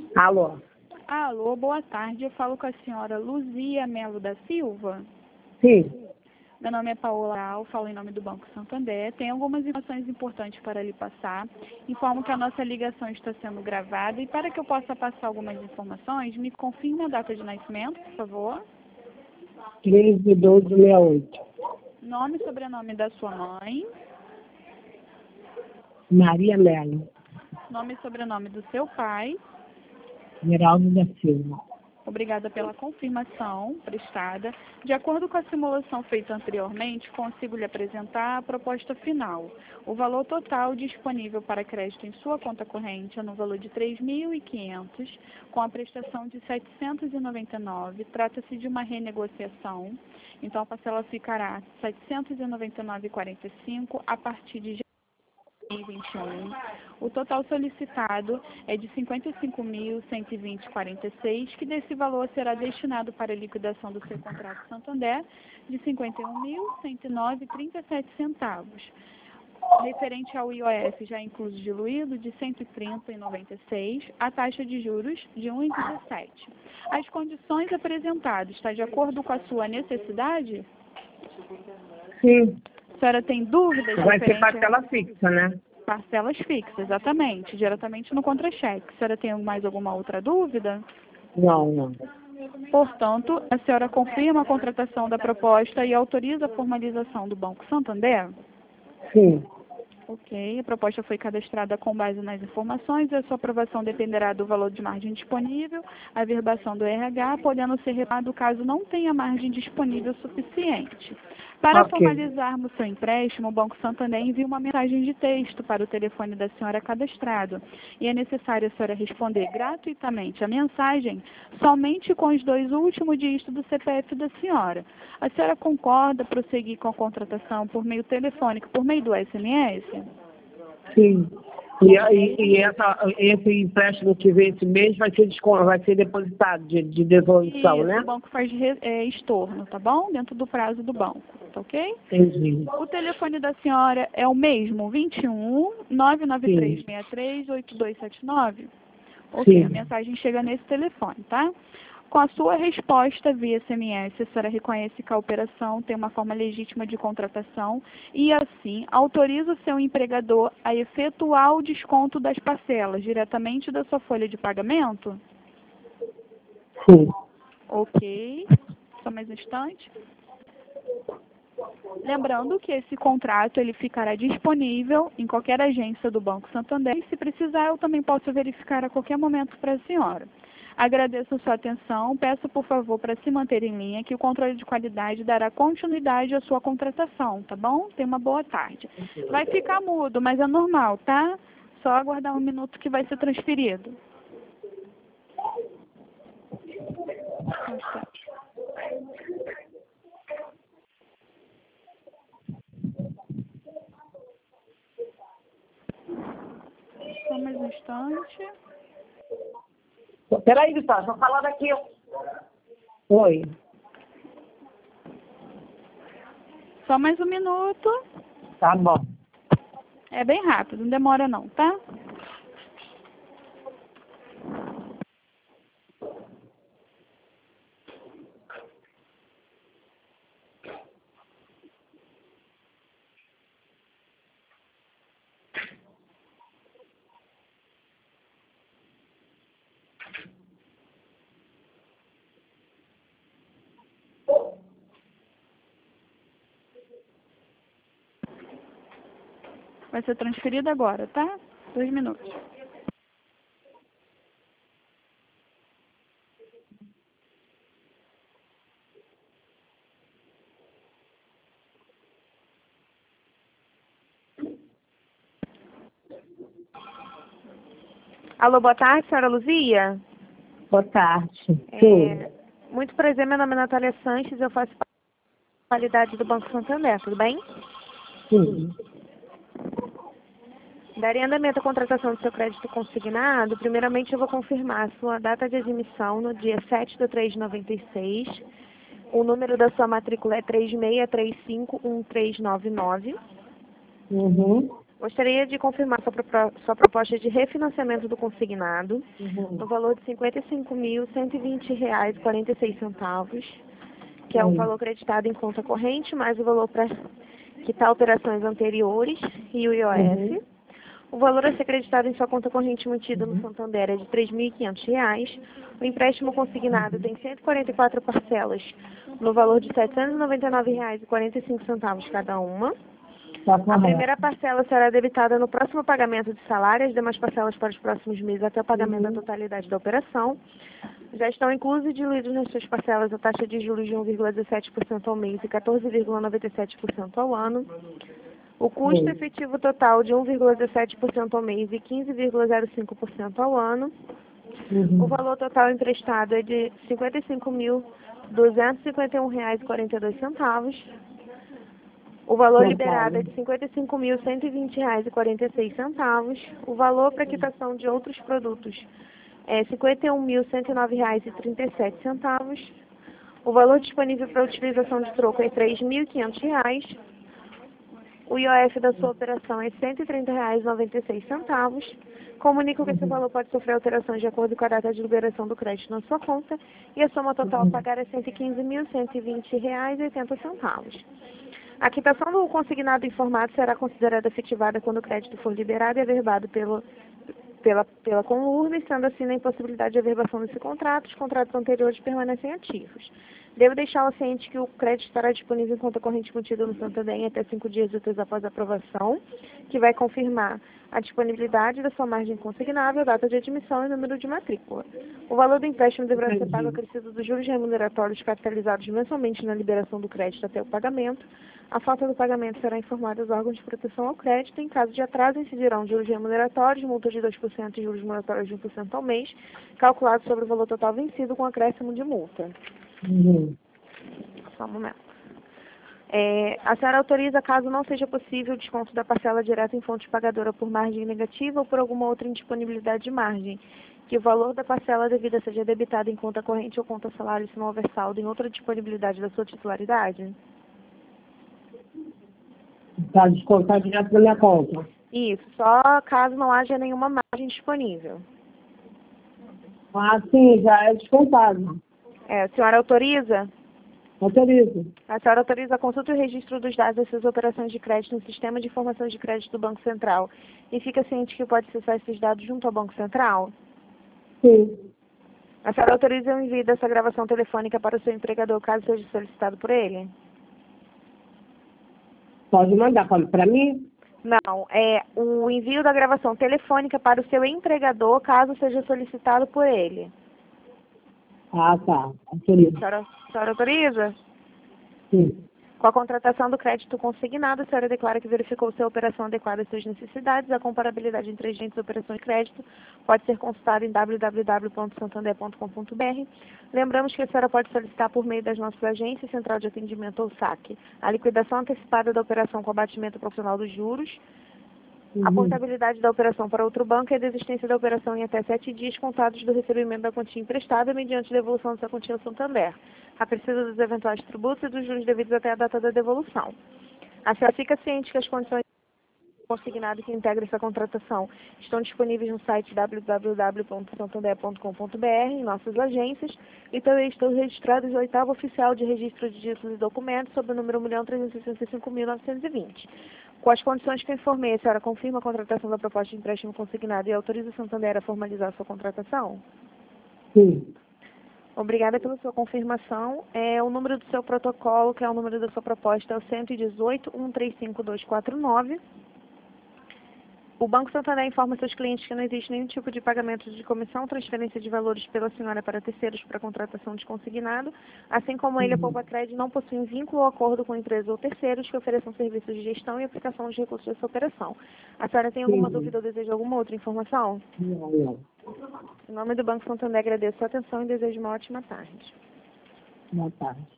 Alô? Alô, boa tarde. Eu falo com a senhora Luzia Melo da Silva. Sim. Meu nome é Paola Al, falo em nome do Banco Santander. Tem algumas informações importantes para lhe passar. Informo que a nossa ligação está sendo gravada e para que eu possa passar algumas informações, me confirme a data de nascimento, por favor. 13/12/68. Nome e sobrenome da sua mãe. Maria Melo. Nome e sobrenome do seu pai. Geraldo da Silva. Obrigada pela confirmação prestada. De acordo com a simulação feita anteriormente, consigo lhe apresentar a proposta final. O valor total disponível para crédito em sua conta corrente é no valor de R$ 3.500, com a prestação de R$ 799. Trata-se de uma renegociação, então a parcela ficará R$ 799,45 a partir de 2021. O total solicitado é de R$ 55.120,46, que desse valor será destinado para a liquidação do seu contrato Santander de R$ 51.109,37. Referente ao IOF já incluso diluído de R$ 130,96, a taxa de juros de 1,17. As condições apresentadas estão de acordo com a sua necessidade? Sim. A senhora tem dúvidas? Vai ser parcela fixa, né? Parcelas fixas, exatamente, diretamente no contra-cheque. A senhora tem mais alguma outra dúvida? Não. Portanto, a senhora confirma a contratação da proposta e autoriza a formalização do Banco Santander? Sim. Ok, a proposta foi cadastrada com base nas informações e a sua aprovação dependerá do valor de margem disponível, a averbação do RH, podendo ser reparado caso não tenha margem disponível suficiente. Para formalizarmos seu empréstimo, o Banco Santander envia uma mensagem de texto para o telefone da senhora cadastrado e é necessário a senhora responder gratuitamente a mensagem somente com os 2 últimos dígitos do CPF da senhora. A senhora concorda prosseguir com a contratação por meio telefônico, por meio do SMS? Sim. Esse empréstimo que vem esse mês vai ser depositado de devolução, né? O banco faz estorno, tá bom? Dentro do prazo do banco, tá ok? Entendi. O telefone da senhora é o mesmo, 21 99363 8279? Ok, Sim. a mensagem chega nesse telefone, tá? Com a sua resposta via SMS, a senhora reconhece que a operação tem uma forma legítima de contratação e, assim, autoriza o seu empregador a efetuar o desconto das parcelas diretamente da sua folha de pagamento? Sim. Ok. Só mais um instante. Lembrando que esse contrato ele ficará disponível em qualquer agência do Banco Santander e, se precisar, eu também posso verificar a qualquer momento para a senhora. Agradeço a sua atenção, peço por favor para se manter em linha que o controle de qualidade dará continuidade à sua contratação, tá bom? Tenha uma boa tarde. Vai ficar mudo, mas é normal, tá? Só aguardar um minuto que vai ser transferido. Só mais um instante. Peraí, Vitória, estou falando aqui. Oi. Só mais um minuto. Tá bom. É bem rápido, não demora não, tá? Vai ser transferido agora, tá? 2 minutos. Alô, boa tarde, senhora Luzia. Boa tarde. Sim. Muito prazer, meu nome é Natália Sanches, eu faço parte da qualidade do Banco Santander, tudo bem? Sim. Daria andamento à contratação do seu crédito consignado. Primeiramente, eu vou confirmar a sua data de admissão no dia 7/3/96. O número da sua matrícula é 36351399. Uhum. Gostaria de confirmar sua proposta de refinanciamento do consignado no valor de R$ 55.120,46, que é o valor creditado em conta corrente, mais o valor para quitar operações anteriores e o IOF. O valor a ser acreditado em sua conta corrente mantida no Santander é de R$ 3.500. O empréstimo consignado tem 144 parcelas no valor de R$ 799,45 cada uma. A primeira parcela será debitada no próximo pagamento de salário, as demais parcelas para os próximos meses até o pagamento da totalidade da operação. Já estão inclusos e diluídos nas suas parcelas a taxa de juros de 1,17% ao mês e 14,97% ao ano. O custo efetivo total de 1,17% ao mês e 15,05% ao ano. O valor total emprestado é de R$ 55.251,42. O valor liberado é de R$ 55.120,46. O valor para quitação de outros produtos é R$ 51.109,37. O valor disponível para utilização de troco é R$ 3.500. O IOF da sua operação é R$ 130,96. Comunico que esse valor pode sofrer alterações de acordo com a data de liberação do crédito na sua conta e a soma total a pagar é R$ 115.120,80. A quitação do consignado informado será considerada efetivada quando o crédito for liberado e averbado pela Conurb, sendo assim na impossibilidade de averbação desse contrato, os contratos anteriores permanecem ativos. Devo deixá-la ciente que o crédito estará disponível em conta corrente mantida no Santander em até 5 dias úteis após a aprovação, que vai confirmar a disponibilidade da sua margem consignável, data de admissão e número de matrícula. O valor do empréstimo deverá ser pago acrescido dos juros remuneratórios capitalizados mensalmente na liberação do crédito até o pagamento. A falta do pagamento será informada aos órgãos de proteção ao crédito. Em caso de atraso, incidirão juros remuneratórios, multa de 2% e juros moratórios de 1% ao mês, calculados sobre o valor total vencido com acréscimo de multa. Só um momento. A senhora autoriza, caso não seja possível, o desconto da parcela direta em fonte pagadora por margem negativa ou por alguma outra indisponibilidade de margem, que o valor da parcela devida seja debitado em conta corrente ou conta salário se não houver saldo em outra disponibilidade da sua titularidade? Para descontar direto da minha conta. Isso, só caso não haja nenhuma margem disponível. Ah, sim, já é descontado. A senhora autoriza? Autorizo. A senhora autoriza a consulta e o registro dos dados das suas operações de crédito no Sistema de Informações de Crédito do Banco Central e fica ciente que pode acessar esses dados junto ao Banco Central? Sim. A senhora autoriza o envio dessa gravação telefônica para o seu empregador, caso seja solicitado por ele? Pode mandar para mim? Não, é o envio da gravação telefônica para o seu empregador, caso seja solicitado por ele. Ah, tá. Autorizo. A senhora autoriza? Sim. Com a contratação do crédito consignado, a senhora declara que verificou se a operação adequada às suas necessidades. A comparabilidade entre agentes e operações de crédito pode ser consultada em www.santander.com.br. Lembramos que a senhora pode solicitar por meio das nossas agências, Central de Atendimento ou SAC, a liquidação antecipada da operação com abatimento proporcional dos juros, a portabilidade da operação para outro banco e a desistência da operação em até 7 dias contados do recebimento da quantia emprestada mediante devolução dessa quantia ao Santander, a precisa dos eventuais tributos e dos juros devidos até a data da devolução. A senhora fica ciente que as condições consignado que integra essa contratação estão disponíveis no site www.santander.com.br, em nossas agências, e também estão registrados no 8º Oficial de Registro de Títulos e Documentos, sob o número 1.365.920. Com as condições que eu informei, a senhora confirma a contratação da proposta de empréstimo consignado e autoriza o Santander a formalizar a sua contratação? Sim. Obrigada pela sua confirmação. O número do seu protocolo, que é o número da sua proposta, é o 118-135249. O Banco Santander informa seus clientes que não existe nenhum tipo de pagamento de comissão, transferência de valores pela senhora para terceiros para contratação de consignado, assim como ele, a Poupa-Crédito, não possuem vínculo ou acordo com empresas ou terceiros que ofereçam serviços de gestão e aplicação de recursos dessa operação. A senhora tem alguma dúvida ou deseja alguma outra informação? Não. Em nome do Banco Santander, agradeço a sua atenção e desejo uma ótima tarde. Boa tarde.